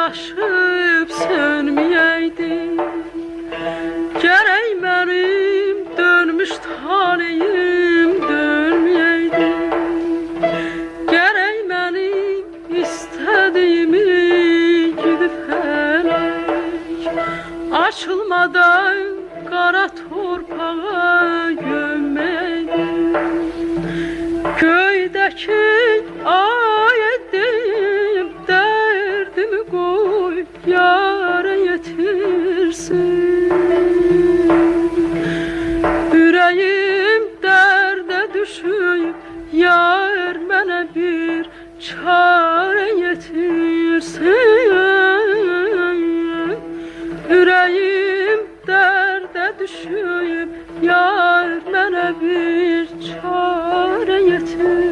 aşıp sönməyəydi. Gərək mənim dönmüş taleyim dönməyəydi. Gərək mənim istədiyimi gidib hələk açılmadan qara torpağa gömməyəydi. Göydəki ay edib dərdimi qoy yara yetirsin. Ürəyim dərdə düşüb yar mənə bir çare yetirsin. Ürəyim dərdə düşüb yar mənə bir çare yetirsin.